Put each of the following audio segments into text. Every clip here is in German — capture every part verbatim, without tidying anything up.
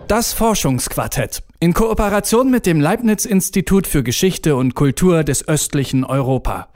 Das Forschungsquartett in Kooperation mit dem Leibniz-Institut für Geschichte und Kultur des östlichen Europa.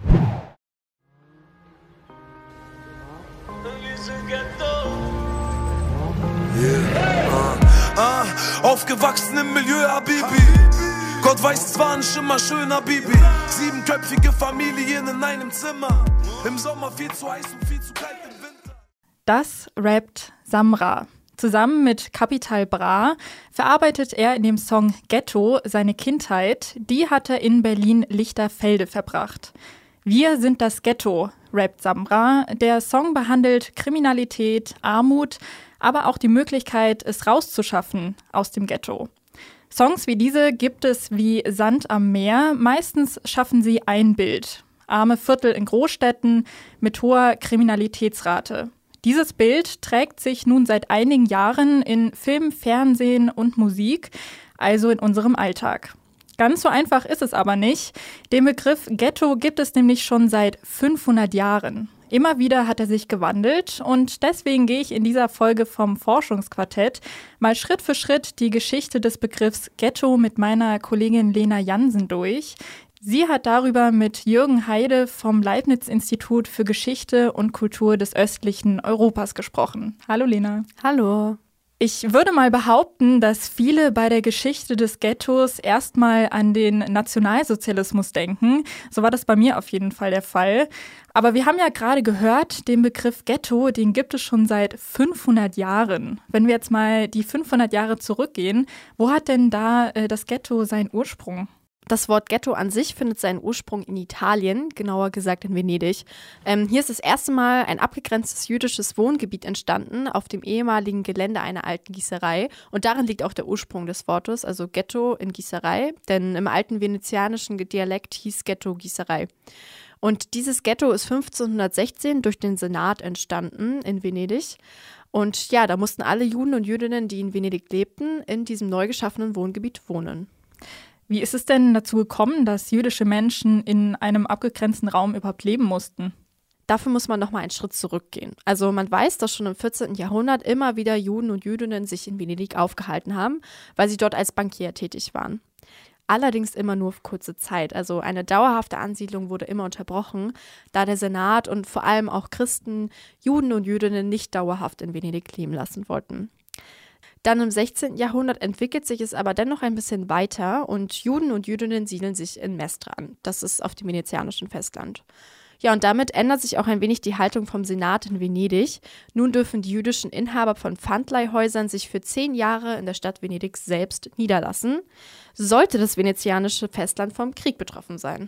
Yeah. Uh, uh, aufgewachsen im Milieu, Habibi. Gott weiß, es war nicht immer schön, Habibi. Siebenköpfige Familien in einem Zimmer. Im Sommer viel zu heiß und viel zu kalt im Winter. Das rappt Samra. Zusammen mit Capital Bra verarbeitet er in dem Song Ghetto seine Kindheit. Die hat er in Berlin-Lichterfelde verbracht. Wir sind das Ghetto, rappt Samra. Der Song behandelt Kriminalität, Armut, aber auch die Möglichkeit, es rauszuschaffen aus dem Ghetto. Songs wie diese gibt es wie Sand am Meer. Meistens schaffen sie ein Bild. Arme Viertel in Großstädten mit hoher Kriminalitätsrate. Dieses Bild trägt sich nun seit einigen Jahren in Film, Fernsehen und Musik, also in unserem Alltag. Ganz so einfach ist es aber nicht. Den Begriff Ghetto gibt es nämlich schon seit fünfhundert Jahren. Immer wieder hat er sich gewandelt und deswegen gehe ich in dieser Folge vom Forschungsquartett mal Schritt für Schritt die Geschichte des Begriffs Ghetto mit meiner Kollegin Lena Jansen durch. Sie hat darüber mit Jürgen Heide vom Leibniz-Institut für Geschichte und Kultur des östlichen Europas gesprochen. Hallo Lena. Hallo. Ich würde mal behaupten, dass viele bei der Geschichte des Ghettos erstmal an den Nationalsozialismus denken. So war das bei mir auf jeden Fall der Fall. Aber wir haben ja gerade gehört, den Begriff Ghetto, den gibt es schon seit fünfhundert Jahren. Wenn wir jetzt mal die fünfhundert Jahre zurückgehen, wo hat denn da äh, das Ghetto seinen Ursprung? Das Wort Ghetto an sich findet seinen Ursprung in Italien, genauer gesagt in Venedig. Ähm, hier ist das erste Mal ein abgegrenztes jüdisches Wohngebiet entstanden auf dem ehemaligen Gelände einer alten Gießerei. Und darin liegt auch der Ursprung des Wortes, also Ghetto in Gießerei. Denn im alten venezianischen Dialekt hieß Ghetto Gießerei. Und dieses Ghetto ist fünfzehnhundertsechzehn durch den Senat entstanden in Venedig. Und ja, da mussten alle Juden und Jüdinnen, die in Venedig lebten, in diesem neu geschaffenen Wohngebiet wohnen. Wie ist es denn dazu gekommen, dass jüdische Menschen in einem abgegrenzten Raum überhaupt leben mussten? Dafür muss man noch mal einen Schritt zurückgehen. Also man weiß, dass schon im vierzehnten Jahrhundert immer wieder Juden und Jüdinnen sich in Venedig aufgehalten haben, weil sie dort als Bankier tätig waren. Allerdings immer nur für kurze Zeit. Also eine dauerhafte Ansiedlung wurde immer unterbrochen, da der Senat und vor allem auch Christen Juden und Jüdinnen nicht dauerhaft in Venedig leben lassen wollten. Dann im sechzehnten Jahrhundert entwickelt sich es aber dennoch ein bisschen weiter und Juden und Jüdinnen siedeln sich in Mestre an. Das ist auf dem venezianischen Festland. Ja, und damit ändert sich auch ein wenig die Haltung vom Senat in Venedig. Nun dürfen die jüdischen Inhaber von Pfandleihhäusern sich für zehn Jahre in der Stadt Venedig selbst niederlassen, sollte das venezianische Festland vom Krieg betroffen sein.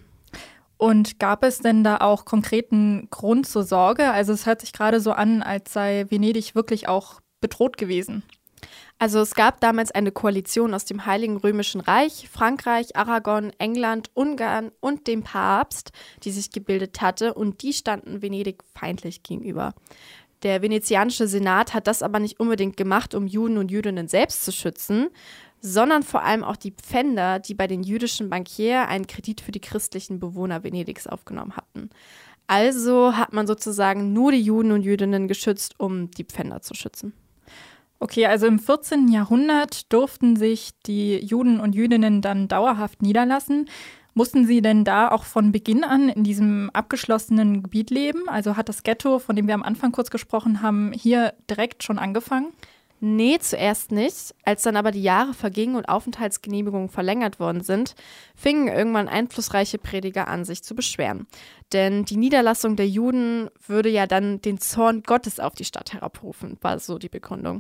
Und gab es denn da auch konkreten Grund zur Sorge? Also es hört sich gerade so an, als sei Venedig wirklich auch bedroht gewesen. Also es gab damals eine Koalition aus dem Heiligen Römischen Reich, Frankreich, Aragon, England, Ungarn und dem Papst, die sich gebildet hatte, und die standen Venedig feindlich gegenüber. Der venezianische Senat hat das aber nicht unbedingt gemacht, um Juden und Jüdinnen selbst zu schützen, sondern vor allem auch die Pfänder, die bei den jüdischen Bankiers einen Kredit für die christlichen Bewohner Venedigs aufgenommen hatten. Also hat man sozusagen nur die Juden und Jüdinnen geschützt, um die Pfänder zu schützen. Okay, also im vierzehnten Jahrhundert durften sich die Juden und Jüdinnen dann dauerhaft niederlassen. Mussten sie denn da auch von Beginn an in diesem abgeschlossenen Gebiet leben? Also hat das Ghetto, von dem wir am Anfang kurz gesprochen haben, hier direkt schon angefangen? Nee, zuerst nicht. Als dann aber die Jahre vergingen und Aufenthaltsgenehmigungen verlängert worden sind, fingen irgendwann einflussreiche Prediger an, sich zu beschweren. Denn die Niederlassung der Juden würde ja dann den Zorn Gottes auf die Stadt herabrufen, war so die Begründung.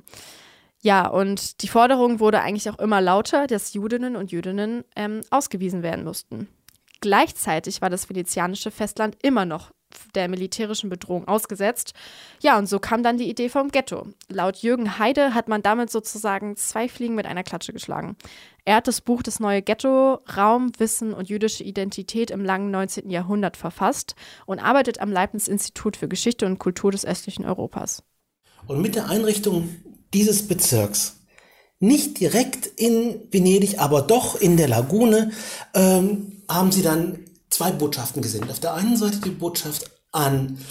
Ja, und die Forderung wurde eigentlich auch immer lauter, dass Judinnen und Jüdinnen ähm, ausgewiesen werden mussten. Gleichzeitig war das venezianische Festland immer noch der militärischen Bedrohung ausgesetzt. Ja, und so kam dann die Idee vom Ghetto. Laut Jürgen Heide hat man damit sozusagen zwei Fliegen mit einer Klatsche geschlagen. Er hat das Buch Das neue Ghetto, Raum, Wissen und jüdische Identität im langen neunzehnten Jahrhundert verfasst und arbeitet am Leibniz-Institut für Geschichte und Kultur des östlichen Europas. Und mit der Einrichtung dieses Bezirks, nicht direkt in Venedig, aber doch in der Lagune, ähm, haben sie dann zwei Botschaften gesendet. Auf der einen Seite die Botschaft an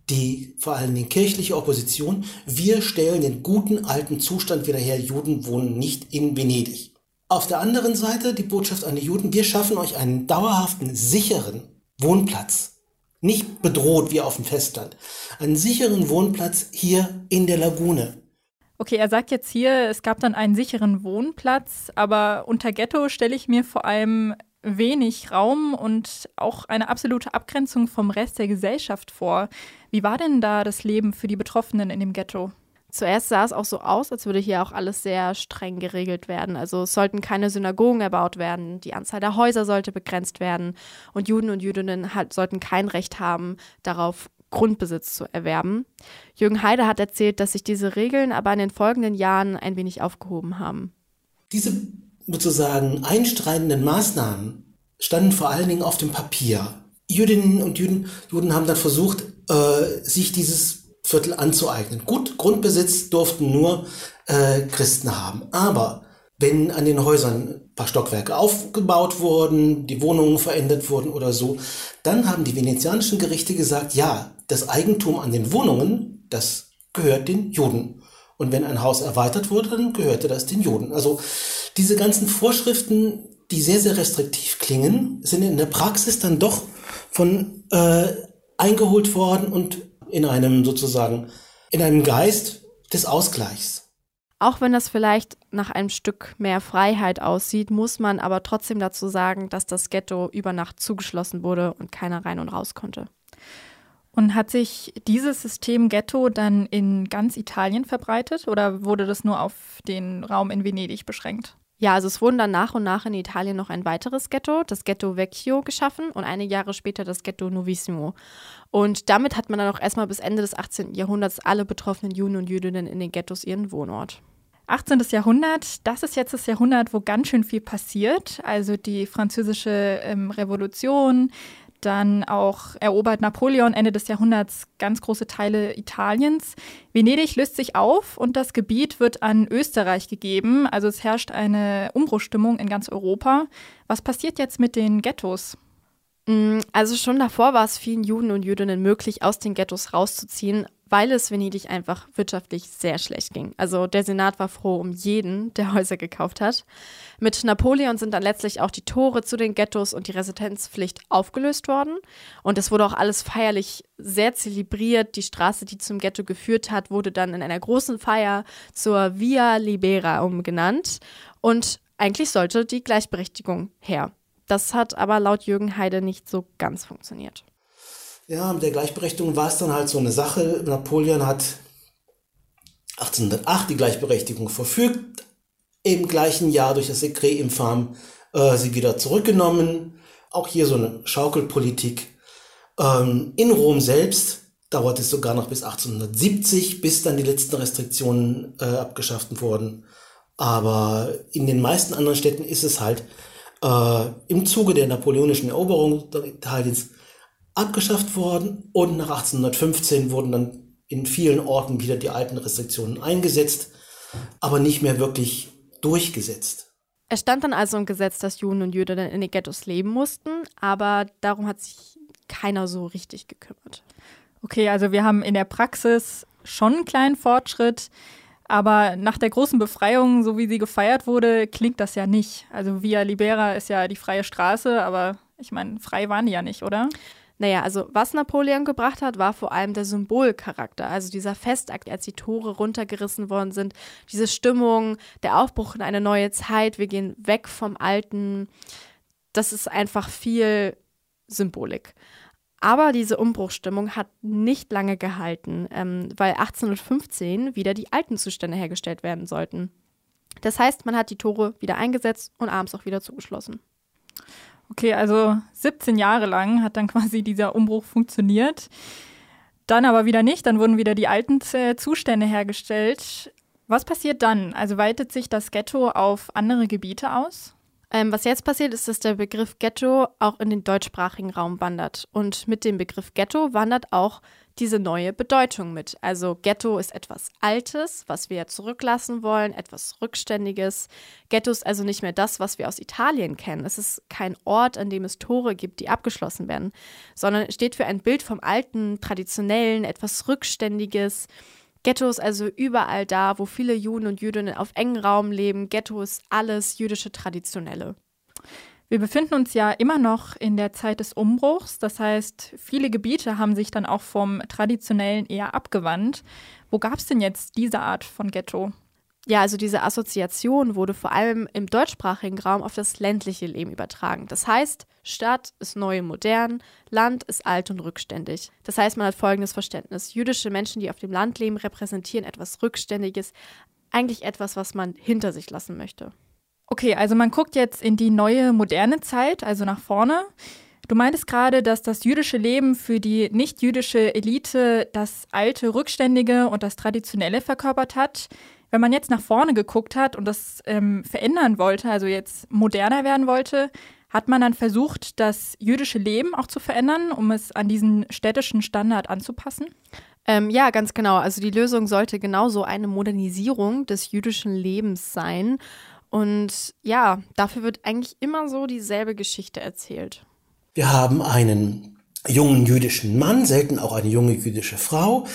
die vor allem die kirchliche Opposition, wir stellen den guten alten Zustand wieder her, Juden wohnen nicht in Venedig. Auf der anderen Seite die Botschaft an die Juden, wir schaffen euch einen dauerhaften, sicheren Wohnplatz. Nicht bedroht wie auf dem Festland. Einen sicheren Wohnplatz hier in der Lagune. Okay, er sagt jetzt hier, es gab dann einen sicheren Wohnplatz, aber unter Ghetto stelle ich mir vor allem wenig Raum und auch eine absolute Abgrenzung vom Rest der Gesellschaft vor. Wie war denn da das Leben für die Betroffenen in dem Ghetto? Zuerst sah es auch so aus, als würde hier auch alles sehr streng geregelt werden. Also es sollten keine Synagogen erbaut werden, die Anzahl der Häuser sollte begrenzt werden und Juden und Jüdinnen halt, sollten kein Recht haben, darauf Grundbesitz zu erwerben. Jürgen Heide hat erzählt, dass sich diese Regeln aber in den folgenden Jahren ein wenig aufgehoben haben. Diese sozusagen einschneidenden Maßnahmen standen vor allen Dingen auf dem Papier. Jüdinnen und Juden, Juden haben dann versucht, äh, sich dieses Viertel anzueignen. Gut, Grundbesitz durften nur äh, Christen haben. Aber wenn an den Häusern ein paar Stockwerke aufgebaut wurden, die Wohnungen verändert wurden oder so, dann haben die venezianischen Gerichte gesagt, ja, das Eigentum an den Wohnungen, das gehört den Juden. Und wenn ein Haus erweitert wurde, dann gehörte das den Juden. Also diese ganzen Vorschriften, die sehr, sehr restriktiv klingen, sind in der Praxis dann doch von äh, eingeholt worden und in einem sozusagen, in einem Geist des Ausgleichs. Auch wenn das vielleicht nach einem Stück mehr Freiheit aussieht, muss man aber trotzdem dazu sagen, dass das Ghetto über Nacht zugeschlossen wurde und keiner rein und raus konnte. Und hat sich dieses System Ghetto dann in ganz Italien verbreitet oder wurde das nur auf den Raum in Venedig beschränkt? Ja, also es wurden dann nach und nach in Italien noch ein weiteres Ghetto, das Ghetto Vecchio, geschaffen und einige Jahre später das Ghetto Novissimo. Und damit hat man dann auch erstmal bis Ende des achtzehnten Jahrhunderts alle betroffenen Juden und Jüdinnen in den Ghettos ihren Wohnort. achtzehntes Jahrhundert, das ist jetzt das Jahrhundert, wo ganz schön viel passiert. Also die französische ähm, Revolution, dann auch erobert Napoleon Ende des Jahrhunderts ganz große Teile Italiens. Venedig löst sich auf und das Gebiet wird an Österreich gegeben. Also es herrscht eine Umbruchstimmung in ganz Europa. Was passiert jetzt mit den Ghettos? Also schon davor war es vielen Juden und Jüdinnen möglich, aus den Ghettos rauszuziehen, weil es Venedig einfach wirtschaftlich sehr schlecht ging. Also der Senat war froh um jeden, der Häuser gekauft hat. Mit Napoleon sind dann letztlich auch die Tore zu den Ghettos und die Residenzpflicht aufgelöst worden. Und es wurde auch alles feierlich sehr zelebriert. Die Straße, die zum Ghetto geführt hat, wurde dann in einer großen Feier zur Via Libera umgenannt. Und eigentlich sollte die Gleichberechtigung her. Das hat aber laut Jürgen Heide nicht so ganz funktioniert. Ja, mit der Gleichberechtigung war es dann halt so eine Sache. Napoleon hat achtzehnhundertacht die Gleichberechtigung verfügt, im gleichen Jahr durch das Dekret infam äh, sie wieder zurückgenommen. Auch hier so eine Schaukelpolitik. Ähm, in Rom selbst dauert es sogar noch bis achtzehnhundertsiebzig, bis dann die letzten Restriktionen äh, abgeschafft wurden. Aber in den meisten anderen Städten ist es halt äh, im Zuge der napoleonischen Eroberung Italiens abgeschafft worden und nach achtzehnhundertfünfzehn wurden dann in vielen Orten wieder die alten Restriktionen eingesetzt, aber nicht mehr wirklich durchgesetzt. Es stand dann also im Gesetz, dass Juden und Jüdinnen in den Ghettos leben mussten, aber darum hat sich keiner so richtig gekümmert. Okay, also wir haben in der Praxis schon einen kleinen Fortschritt, aber nach der großen Befreiung, so wie sie gefeiert wurde, klingt das ja nicht. Also Via Libera ist ja die freie Straße, aber ich meine, frei waren die ja nicht, oder? Naja, also was Napoleon gebracht hat, war vor allem der Symbolcharakter. Also dieser Festakt, als die Tore runtergerissen worden sind, diese Stimmung, der Aufbruch in eine neue Zeit, wir gehen weg vom Alten. Das ist einfach viel Symbolik. Aber diese Umbruchstimmung hat nicht lange gehalten, ähm, weil achtzehnhundertfünfzehn wieder die alten Zustände hergestellt werden sollten. Das heißt, man hat die Tore wieder eingesetzt und abends auch wieder zugeschlossen. Okay, also siebzehn Jahre lang hat dann quasi dieser Umbruch funktioniert. Dann aber wieder nicht, dann wurden wieder die alten Zustände hergestellt. Was passiert dann? Also weitet sich das Ghetto auf andere Gebiete aus? Ähm, was jetzt passiert, ist, dass der Begriff Ghetto auch in den deutschsprachigen Raum wandert. Und mit dem Begriff Ghetto wandert auch diese neue Bedeutung mit. Also Ghetto ist etwas Altes, was wir zurücklassen wollen, etwas Rückständiges. Ghetto ist also nicht mehr das, was wir aus Italien kennen. Es ist kein Ort, an dem es Tore gibt, die abgeschlossen werden, sondern steht für ein Bild vom Alten, Traditionellen, etwas Rückständiges. Ghetto ist also überall da, wo viele Juden und Jüdinnen auf engem Raum leben. Ghetto ist alles jüdische Traditionelle. Wir befinden uns ja immer noch in der Zeit des Umbruchs. Das heißt, viele Gebiete haben sich dann auch vom Traditionellen eher abgewandt. Wo gab es denn jetzt diese Art von Ghetto? Ja, also diese Assoziation wurde vor allem im deutschsprachigen Raum auf das ländliche Leben übertragen. Das heißt, Stadt ist neu und modern, Land ist alt und rückständig. Das heißt, man hat folgendes Verständnis. Jüdische Menschen, die auf dem Land leben, repräsentieren etwas Rückständiges, eigentlich etwas, was man hinter sich lassen möchte. Okay, also man guckt jetzt in die neue, moderne Zeit, also nach vorne. Du meintest gerade, dass das jüdische Leben für die nicht-jüdische Elite das alte, rückständige und das traditionelle verkörpert hat. Wenn man jetzt nach vorne geguckt hat und das ähm, verändern wollte, also jetzt moderner werden wollte, hat man dann versucht, das jüdische Leben auch zu verändern, um es an diesen städtischen Standard anzupassen? Ähm, ja, ganz genau. Also die Lösung sollte genauso eine Modernisierung des jüdischen Lebens sein. Und ja, dafür wird eigentlich immer so dieselbe Geschichte erzählt. Wir haben einen jungen jüdischen Mann, selten auch eine junge jüdische Frau,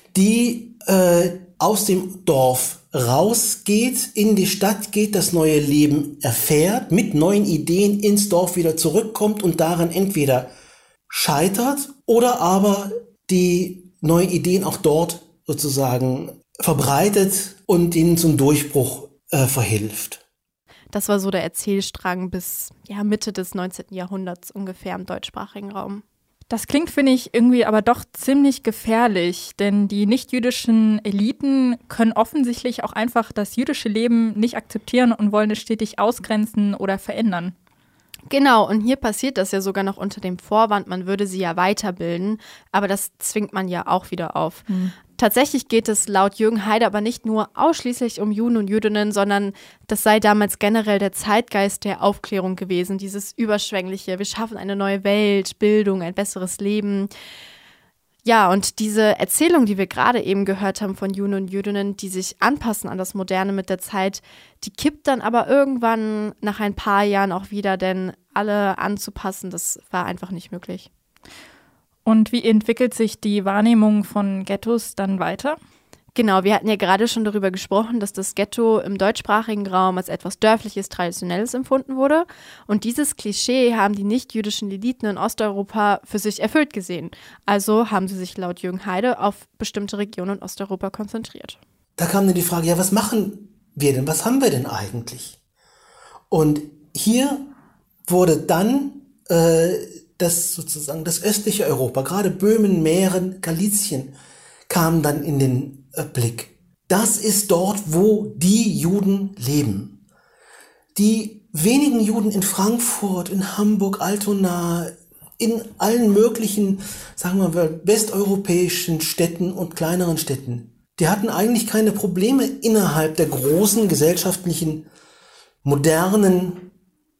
die äh, aus dem Dorf rausgeht, in die Stadt geht, das neue Leben erfährt, mit neuen Ideen ins Dorf wieder zurückkommt und daran entweder scheitert oder aber die neuen Ideen auch dort sozusagen verbreitet und ihnen zum Durchbruch äh, verhilft. Das war so der Erzählstrang bis ja, Mitte des neunzehnten Jahrhunderts ungefähr im deutschsprachigen Raum. Das klingt, finde ich, irgendwie aber doch ziemlich gefährlich, denn die nicht-jüdischen Eliten können offensichtlich auch einfach das jüdische Leben nicht akzeptieren und wollen es stetig ausgrenzen oder verändern. Genau, und hier passiert das ja sogar noch unter dem Vorwand, man würde sie ja weiterbilden, aber das zwingt man ja auch wieder auf. Mhm. Tatsächlich geht es laut Jürgen Heide aber nicht nur ausschließlich um Juden und Jüdinnen, sondern das sei damals generell der Zeitgeist der Aufklärung gewesen, dieses Überschwängliche, wir schaffen eine neue Welt, Bildung, ein besseres Leben. Ja, und diese Erzählung, die wir gerade eben gehört haben von Juden und Jüdinnen, die sich anpassen an das Moderne mit der Zeit, die kippt dann aber irgendwann nach ein paar Jahren auch wieder, denn alle anzupassen, das war einfach nicht möglich. Und wie entwickelt sich die Wahrnehmung von Ghettos dann weiter? Genau, wir hatten ja gerade schon darüber gesprochen, dass das Ghetto im deutschsprachigen Raum als etwas Dörfliches, Traditionelles empfunden wurde. Und dieses Klischee haben die nicht-jüdischen Eliten in Osteuropa für sich erfüllt gesehen. Also haben sie sich laut Jürgen Heide auf bestimmte Regionen in Osteuropa konzentriert. Da kam dann die Frage, ja, was machen wir denn? Was haben wir denn eigentlich? Und hier wurde dann äh, das sozusagen das östliche Europa, gerade Böhmen, Mähren, Galizien, kam dann in den Blick. Das ist dort, wo die Juden leben. Die wenigen Juden in Frankfurt, in Hamburg, Altona, in allen möglichen, sagen wir mal, westeuropäischen Städten und kleineren Städten, die hatten eigentlich keine Probleme innerhalb der großen gesellschaftlichen, modernen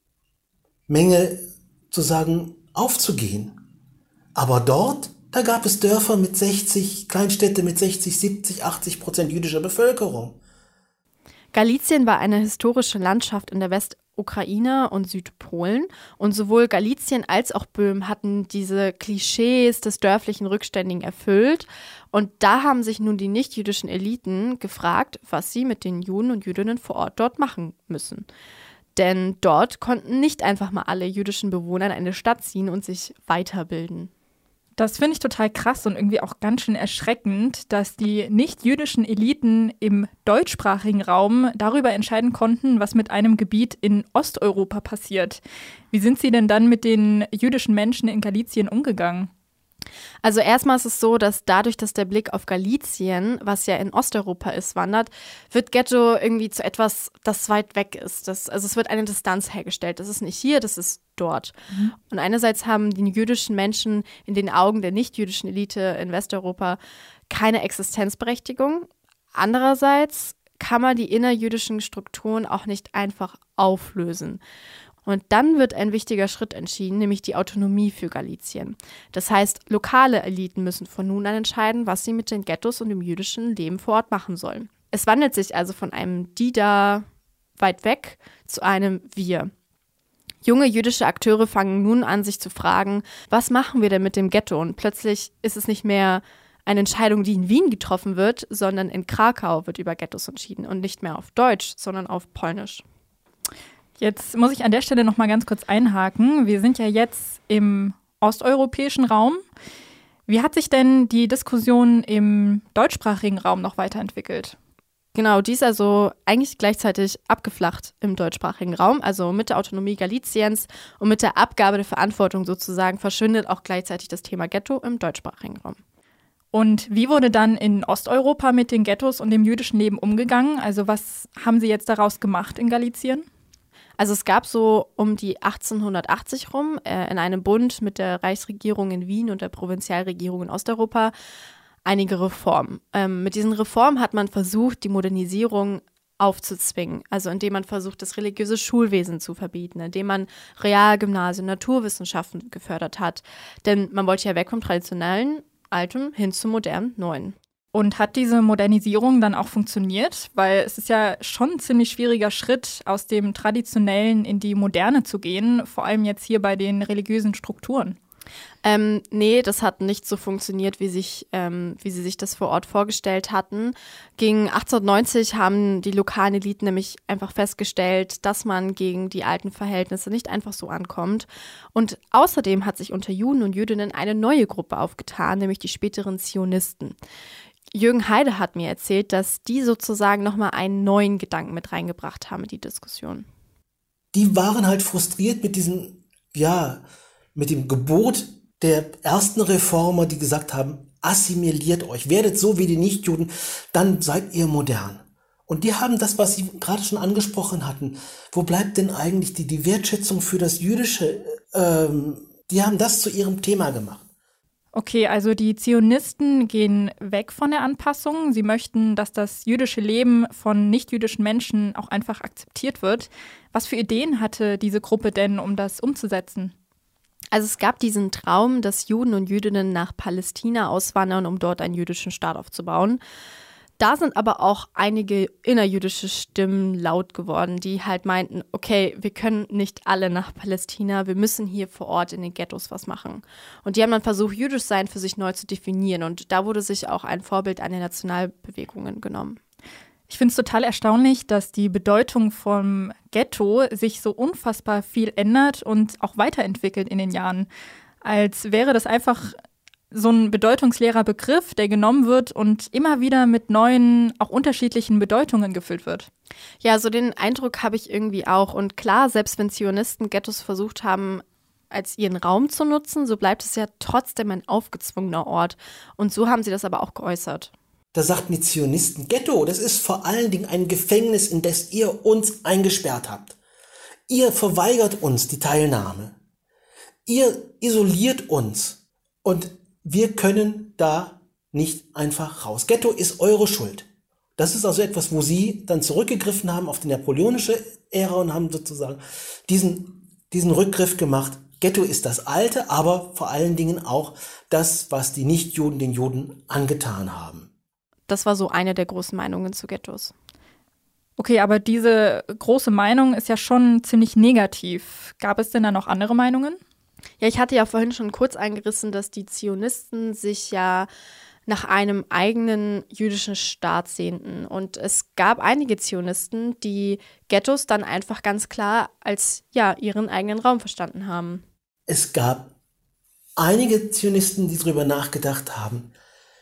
Menge zu sagen, aufzugehen. Aber dort, da gab es Dörfer mit sechzig, Kleinstädte mit sechzig, siebzig, achtzig Prozent jüdischer Bevölkerung. Galizien war eine historische Landschaft in der Westukraine und Südpolen. Und sowohl Galizien als auch Böhmen hatten diese Klischees des dörflichen Rückständigen erfüllt. Und da haben sich nun die nicht-jüdischen Eliten gefragt, was sie mit den Juden und Jüdinnen vor Ort dort machen müssen. Denn dort konnten nicht einfach mal alle jüdischen Bewohner in eine Stadt ziehen und sich weiterbilden. Das finde ich total krass und irgendwie auch ganz schön erschreckend, dass die nicht-jüdischen Eliten im deutschsprachigen Raum darüber entscheiden konnten, was mit einem Gebiet in Osteuropa passiert. Wie sind sie denn dann mit den jüdischen Menschen in Galizien umgegangen? Also erstmal ist es so, dass dadurch, dass der Blick auf Galizien, was ja in Osteuropa ist, wandert, wird Ghetto irgendwie zu etwas, das weit weg ist. Das, also es wird eine Distanz hergestellt. Das ist nicht hier, das ist dort. Mhm. Und einerseits haben die jüdischen Menschen in den Augen der nicht-jüdischen Elite in Westeuropa keine Existenzberechtigung. Andererseits kann man die innerjüdischen Strukturen auch nicht einfach auflösen. Und dann wird ein wichtiger Schritt entschieden, nämlich die Autonomie für Galizien. Das heißt, lokale Eliten müssen von nun an entscheiden, was sie mit den Ghettos und dem jüdischen Leben vor Ort machen sollen. Es wandelt sich also von einem Die da weit weg zu einem Wir. Junge jüdische Akteure fangen nun an, sich zu fragen, was machen wir denn mit dem Ghetto? Und plötzlich ist es nicht mehr eine Entscheidung, die in Wien getroffen wird, sondern in Krakau wird über Ghettos entschieden und nicht mehr auf Deutsch, sondern auf Polnisch. Jetzt muss ich an der Stelle noch mal ganz kurz einhaken. Wir sind ja jetzt im osteuropäischen Raum. Wie hat sich denn die Diskussion im deutschsprachigen Raum noch weiterentwickelt? Genau, die ist also eigentlich gleichzeitig abgeflacht im deutschsprachigen Raum. Also mit der Autonomie Galiciens und mit der Abgabe der Verantwortung sozusagen verschwindet auch gleichzeitig das Thema Ghetto im deutschsprachigen Raum. Und wie wurde dann in Osteuropa mit den Ghettos und dem jüdischen Leben umgegangen? Also was haben Sie jetzt daraus gemacht in Galizien? Also es gab so um die achtzehnhundertachtzig rum äh, in einem Bund mit der Reichsregierung in Wien und der Provinzialregierung in Osteuropa einige Reformen. Ähm, mit diesen Reformen hat man versucht, die Modernisierung aufzuzwingen. Also indem man versucht, das religiöse Schulwesen zu verbieten, indem man Realgymnasien, Naturwissenschaften gefördert hat. Denn man wollte ja weg vom traditionellen, altem hin zum modernen, neuen. Und hat diese Modernisierung dann auch funktioniert? Weil es ist ja schon ein ziemlich schwieriger Schritt, aus dem Traditionellen in die Moderne zu gehen, vor allem jetzt hier bei den religiösen Strukturen. Ähm, nee, das hat nicht so funktioniert, wie, sich, ähm, wie sie sich das vor Ort vorgestellt hatten. Gegen achtzehnhundertneunzig haben die lokalen Eliten nämlich einfach festgestellt, dass man gegen die alten Verhältnisse nicht einfach so ankommt. Und außerdem hat sich unter Juden und Jüdinnen eine neue Gruppe aufgetan, nämlich die späteren Zionisten. Jürgen Heide hat mir erzählt, dass die sozusagen nochmal einen neuen Gedanken mit reingebracht haben in die Diskussion. Die waren halt frustriert mit diesem, ja, mit dem Gebot der ersten Reformer, die gesagt haben, assimiliert euch, werdet so wie die Nichtjuden, dann seid ihr modern. Und die haben das, was Sie gerade schon angesprochen hatten, wo bleibt denn eigentlich die, die Wertschätzung für das Jüdische, ähm, die haben das zu ihrem Thema gemacht. Okay, also die Zionisten gehen weg von der Anpassung. Sie möchten, dass das jüdische Leben von nichtjüdischen Menschen auch einfach akzeptiert wird. Was für Ideen hatte diese Gruppe denn, um das umzusetzen? Also es gab diesen Traum, dass Juden und Jüdinnen nach Palästina auswandern, um dort einen jüdischen Staat aufzubauen. Da sind aber auch einige innerjüdische Stimmen laut geworden, die halt meinten, okay, wir können nicht alle nach Palästina, wir müssen hier vor Ort in den Ghettos was machen. Und die haben dann versucht, jüdisch sein für sich neu zu definieren. Und da wurde sich auch ein Vorbild an den Nationalbewegungen genommen. Ich finde es total erstaunlich, dass die Bedeutung vom Ghetto sich so unfassbar viel ändert und auch weiterentwickelt in den Jahren. Als wäre das einfach so ein bedeutungsleerer Begriff, der genommen wird und immer wieder mit neuen, auch unterschiedlichen Bedeutungen gefüllt wird. Ja, so den Eindruck habe ich irgendwie auch. Und klar, selbst wenn Zionisten Ghettos versucht haben, als ihren Raum zu nutzen, so bleibt es ja trotzdem ein aufgezwungener Ort. Und so haben sie das aber auch geäußert. Da sagten die Zionisten, Ghetto, das ist vor allen Dingen ein Gefängnis, in das ihr uns eingesperrt habt. Ihr verweigert uns die Teilnahme. Ihr isoliert uns. Und wir können da nicht einfach raus. Ghetto ist eure Schuld. Das ist also etwas, wo sie dann zurückgegriffen haben auf die napoleonische Ära und haben sozusagen diesen, diesen Rückgriff gemacht. Ghetto ist das Alte, aber vor allen Dingen auch das, was die Nichtjuden den Juden angetan haben. Das war so eine der großen Meinungen zu Ghettos. Okay, aber diese große Meinung ist ja schon ziemlich negativ. Gab es denn da noch andere Meinungen? Ja, ich hatte ja vorhin schon kurz eingerissen, dass die Zionisten sich ja nach einem eigenen jüdischen Staat sehnten. Und es gab einige Zionisten, die Ghettos dann einfach ganz klar als ja ihren eigenen Raum verstanden haben. Es gab einige Zionisten, die darüber nachgedacht haben,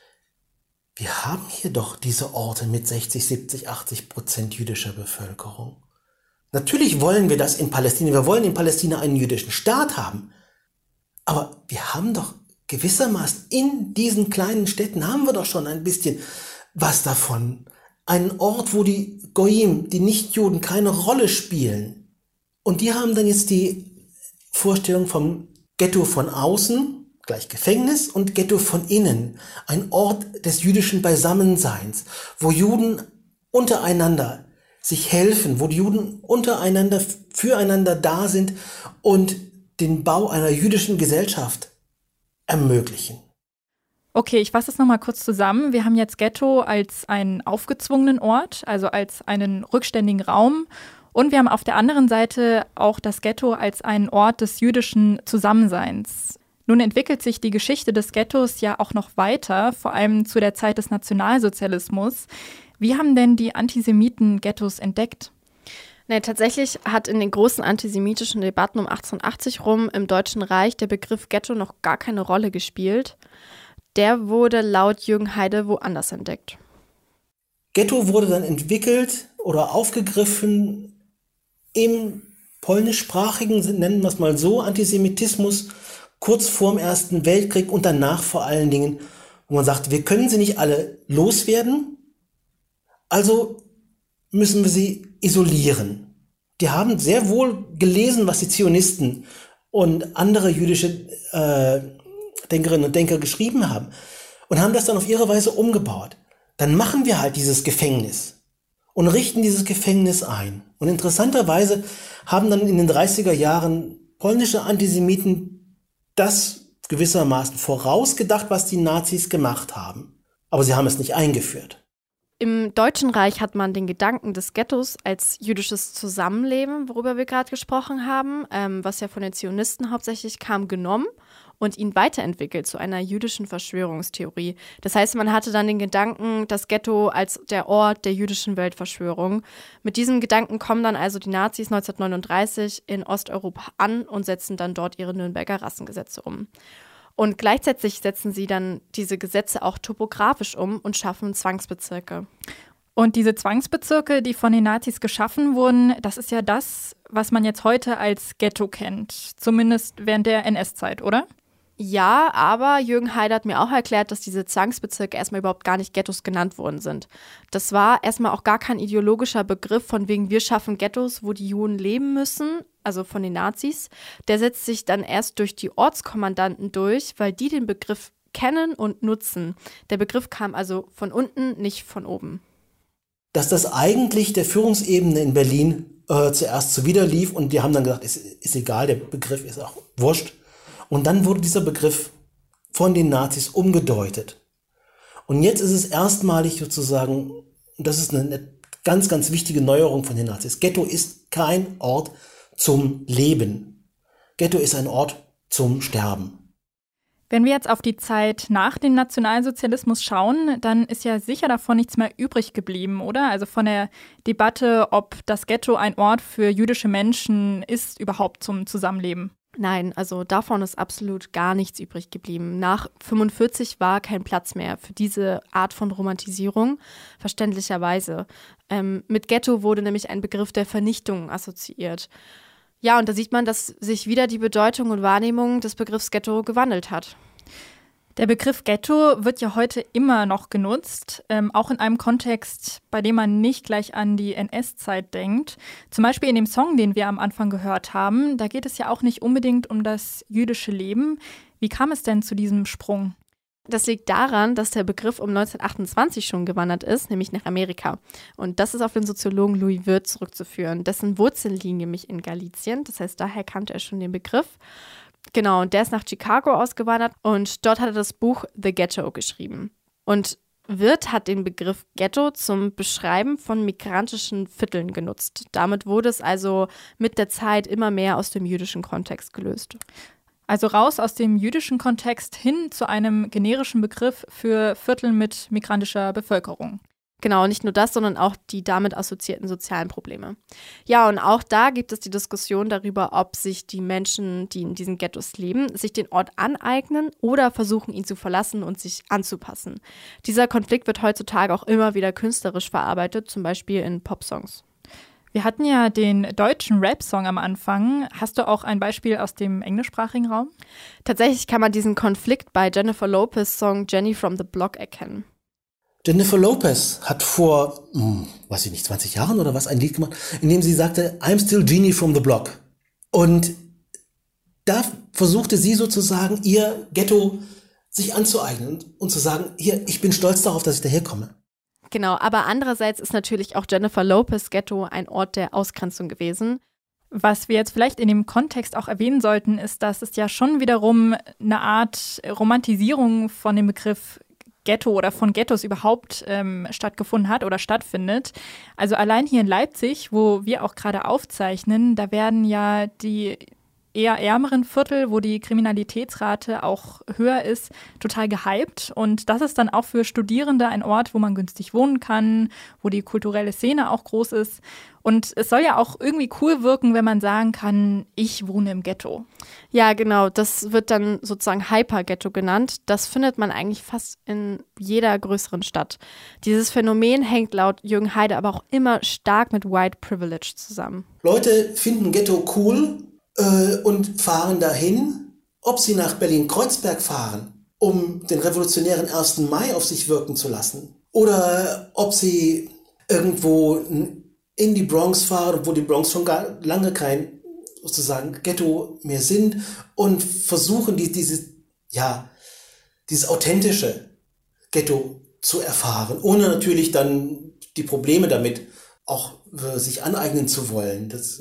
wir haben hier doch diese Orte mit sechzig, siebzig, achtzig Prozent jüdischer Bevölkerung. Natürlich wollen wir das in Palästina, wir wollen in Palästina einen jüdischen Staat haben. Aber wir haben doch gewissermaßen in diesen kleinen Städten haben wir doch schon ein bisschen was davon. Einen Ort, wo die Goyim, die Nichtjuden, keine Rolle spielen. Und die haben dann jetzt die Vorstellung vom Ghetto von außen, gleich Gefängnis, und Ghetto von innen. Ein Ort des jüdischen Beisammenseins, wo Juden untereinander sich helfen, wo die Juden untereinander, füreinander da sind und den Bau einer jüdischen Gesellschaft ermöglichen. Okay, ich fasse das nochmal kurz zusammen. Wir haben jetzt Ghetto als einen aufgezwungenen Ort, also als einen rückständigen Raum. Und wir haben auf der anderen Seite auch das Ghetto als einen Ort des jüdischen Zusammenseins. Nun entwickelt sich die Geschichte des Ghettos ja auch noch weiter, vor allem zu der Zeit des Nationalsozialismus. Wie haben denn die Antisemiten Ghettos entdeckt? Nee, tatsächlich hat in den großen antisemitischen Debatten um achtzehnhundertachtzig rum im Deutschen Reich der Begriff Ghetto noch gar keine Rolle gespielt. Der wurde laut Jürgen Heide woanders entdeckt. Ghetto wurde dann entwickelt oder aufgegriffen im polnischsprachigen, nennen wir es mal so, Antisemitismus kurz vorm Ersten Weltkrieg und danach vor allen Dingen, wo man sagt, wir können sie nicht alle loswerden, also müssen wir sie isolieren. Die haben sehr wohl gelesen, was die Zionisten und andere jüdische äh, Denkerinnen und Denker geschrieben haben und haben das dann auf ihre Weise umgebaut. Dann machen wir halt dieses Gefängnis und richten dieses Gefängnis ein. Und interessanterweise haben dann in den dreißiger Jahren polnische Antisemiten das gewissermaßen vorausgedacht, was die Nazis gemacht haben. Aber sie haben es nicht eingeführt. Im Deutschen Reich hat man den Gedanken des Ghettos als jüdisches Zusammenleben, worüber wir gerade gesprochen haben, ähm, was ja von den Zionisten hauptsächlich kam, genommen und ihn weiterentwickelt zu einer jüdischen Verschwörungstheorie. Das heißt, man hatte dann den Gedanken, das Ghetto als der Ort der jüdischen Weltverschwörung. Mit diesem Gedanken kommen dann also die Nazis neunzehnhundertneununddreißig in Osteuropa an und setzen dann dort ihre Nürnberger Rassengesetze um. Und gleichzeitig setzen sie dann diese Gesetze auch topografisch um und schaffen Zwangsbezirke. Und diese Zwangsbezirke, die von den Nazis geschaffen wurden, das ist ja das, was man jetzt heute als Ghetto kennt. Zumindest während der N S-Zeit, oder? Ja, aber Jürgen Heide hat mir auch erklärt, dass diese Zwangsbezirke erstmal überhaupt gar nicht Ghettos genannt worden sind. Das war erstmal auch gar kein ideologischer Begriff von wegen, wir schaffen Ghettos, wo die Juden leben müssen, also von den Nazis. Der setzt sich dann erst durch die Ortskommandanten durch, weil die den Begriff kennen und nutzen. Der Begriff kam also von unten, nicht von oben. Dass das eigentlich der Führungsebene in Berlin äh, zuerst zuwiderlief und die haben dann gesagt, ist, ist egal, der Begriff ist auch wurscht. Und dann wurde dieser Begriff von den Nazis umgedeutet. Und jetzt ist es erstmalig sozusagen, und das ist eine ganz, ganz wichtige Neuerung von den Nazis, Ghetto ist kein Ort zum Leben. Ghetto ist ein Ort zum Sterben. Wenn wir jetzt auf die Zeit nach dem Nationalsozialismus schauen, dann ist ja sicher davon nichts mehr übrig geblieben, oder? Also von der Debatte, ob das Ghetto ein Ort für jüdische Menschen ist, überhaupt zum Zusammenleben. Nein, also davon ist absolut gar nichts übrig geblieben. Nach fünfundvierzig war kein Platz mehr für diese Art von Romantisierung, verständlicherweise. Ähm, mit Ghetto wurde nämlich ein Begriff der Vernichtung assoziiert. Ja, und da sieht man, dass sich wieder die Bedeutung und Wahrnehmung des Begriffs Ghetto gewandelt hat. Der Begriff Ghetto wird ja heute immer noch genutzt, ähm, auch in einem Kontext, bei dem man nicht gleich an die N S-Zeit denkt. Zum Beispiel in dem Song, den wir am Anfang gehört haben, da geht es ja auch nicht unbedingt um das jüdische Leben. Wie kam es denn zu diesem Sprung? Das liegt daran, dass der Begriff um neunzehnhundertachtundzwanzig schon gewandert ist, nämlich nach Amerika. Und das ist auf den Soziologen Louis Wirth zurückzuführen. Dessen Wurzeln liegen nämlich in Galizien, das heißt, daher kannte er schon den Begriff. Genau, und der ist nach Chicago ausgewandert und dort hat er das Buch The Ghetto geschrieben. Und Wirth hat den Begriff Ghetto zum Beschreiben von migrantischen Vierteln genutzt. Damit wurde es also mit der Zeit immer mehr aus dem jüdischen Kontext gelöst. Also raus aus dem jüdischen Kontext hin zu einem generischen Begriff für Viertel mit migrantischer Bevölkerung. Genau, nicht nur das, sondern auch die damit assoziierten sozialen Probleme. Ja, und auch da gibt es die Diskussion darüber, ob sich die Menschen, die in diesen Ghettos leben, sich den Ort aneignen oder versuchen, ihn zu verlassen und sich anzupassen. Dieser Konflikt wird heutzutage auch immer wieder künstlerisch verarbeitet, zum Beispiel in Popsongs. Wir hatten ja den deutschen Rap-Song am Anfang. Hast du auch ein Beispiel aus dem englischsprachigen Raum? Tatsächlich kann man diesen Konflikt bei Jennifer Lopez' Song Jenny from the Block erkennen. Jennifer Lopez hat vor, hm, weiß ich nicht, zwanzig Jahren oder was, ein Lied gemacht, in dem sie sagte, I'm still Jeannie from the block. Und da versuchte sie sozusagen, ihr Ghetto sich anzueignen und zu sagen, hier, ich bin stolz darauf, dass ich daherkomme. Genau, aber andererseits ist natürlich auch Jennifer Lopez Ghetto ein Ort der Ausgrenzung gewesen. Was wir jetzt vielleicht in dem Kontext auch erwähnen sollten, ist, dass es ja schon wiederum eine Art Romantisierung von dem Begriff Ghetto oder von Ghettos überhaupt ähm, stattgefunden hat oder stattfindet. Also allein hier in Leipzig, wo wir auch gerade aufzeichnen, da werden ja die eher ärmeren Viertel, wo die Kriminalitätsrate auch höher ist, total gehypt. Und das ist dann auch für Studierende ein Ort, wo man günstig wohnen kann, wo die kulturelle Szene auch groß ist. Und es soll ja auch irgendwie cool wirken, wenn man sagen kann, ich wohne im Ghetto. Ja, genau. Das wird dann sozusagen Hyper-Ghetto genannt. Das findet man eigentlich fast in jeder größeren Stadt. Dieses Phänomen hängt laut Jürgen Heide aber auch immer stark mit White Privilege zusammen. Leute finden Ghetto cool äh, und fahren dahin, ob sie nach Berlin-Kreuzberg fahren, um den revolutionären ersten Mai auf sich wirken zu lassen. Oder ob sie irgendwo in die Bronx fahren, wo die Bronx schon gar lange kein sozusagen Ghetto mehr sind und versuchen, die, diese, ja, dieses authentische Ghetto zu erfahren, ohne natürlich dann die Probleme damit auch äh, sich aneignen zu wollen. Das,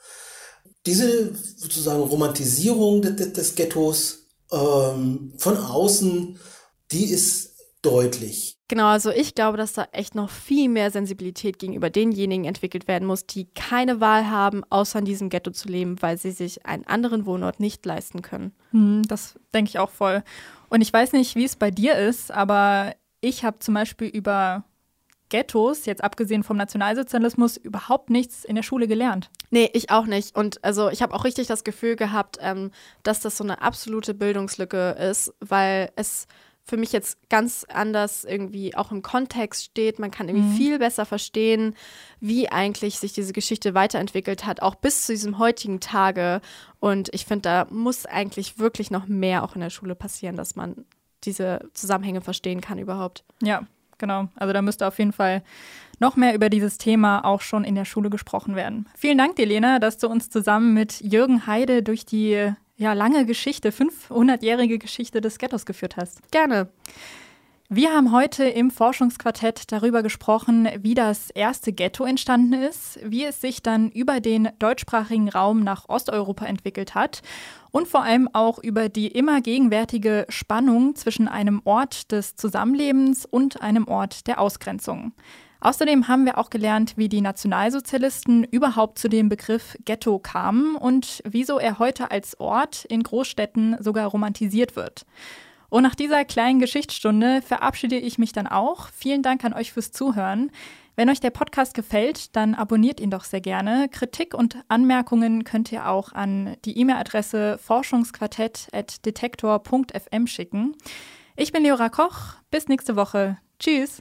diese sozusagen Romantisierung des, des Ghettos ähm, von außen, die ist deutlich. Genau, also ich glaube, dass da echt noch viel mehr Sensibilität gegenüber denjenigen entwickelt werden muss, die keine Wahl haben, außer in diesem Ghetto zu leben, weil sie sich einen anderen Wohnort nicht leisten können. Hm, das denke ich auch voll. Und ich weiß nicht, wie es bei dir ist, aber ich habe zum Beispiel über Ghettos, jetzt abgesehen vom Nationalsozialismus, überhaupt nichts in der Schule gelernt. Nee, ich auch nicht. Und also ich habe auch richtig das Gefühl gehabt, ähm, dass das so eine absolute Bildungslücke ist, weil es für mich jetzt ganz anders irgendwie auch im Kontext steht. Man kann irgendwie mhm. viel besser verstehen, wie eigentlich sich diese Geschichte weiterentwickelt hat, auch bis zu diesem heutigen Tage. Und ich finde, da muss eigentlich wirklich noch mehr auch in der Schule passieren, dass man diese Zusammenhänge verstehen kann überhaupt. Ja, genau. Also da müsste auf jeden Fall noch mehr über dieses Thema auch schon in der Schule gesprochen werden. Vielen Dank dir, Lena, dass du uns zusammen mit Jürgen Heide durch die ja, lange Geschichte, fünfhundertjährige Geschichte des Ghettos geführt hast. Gerne. Wir haben heute im Forschungsquartett darüber gesprochen, wie das erste Ghetto entstanden ist, wie es sich dann über den deutschsprachigen Raum nach Osteuropa entwickelt hat und vor allem auch über die immer gegenwärtige Spannung zwischen einem Ort des Zusammenlebens und einem Ort der Ausgrenzung. Außerdem haben wir auch gelernt, wie die Nationalsozialisten überhaupt zu dem Begriff Ghetto kamen und wieso er heute als Ort in Großstädten sogar romantisiert wird. Und nach dieser kleinen Geschichtsstunde verabschiede ich mich dann auch. Vielen Dank an euch fürs Zuhören. Wenn euch der Podcast gefällt, dann abonniert ihn doch sehr gerne. Kritik und Anmerkungen könnt ihr auch an die E-Mail-Adresse forschungsquartett at detektor punkt f m schicken. Ich bin Leora Koch. Bis nächste Woche. Tschüss.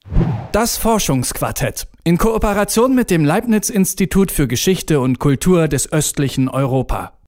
Das Forschungsquartett in Kooperation mit dem Leibniz-Institut für Geschichte und Kultur des östlichen Europa.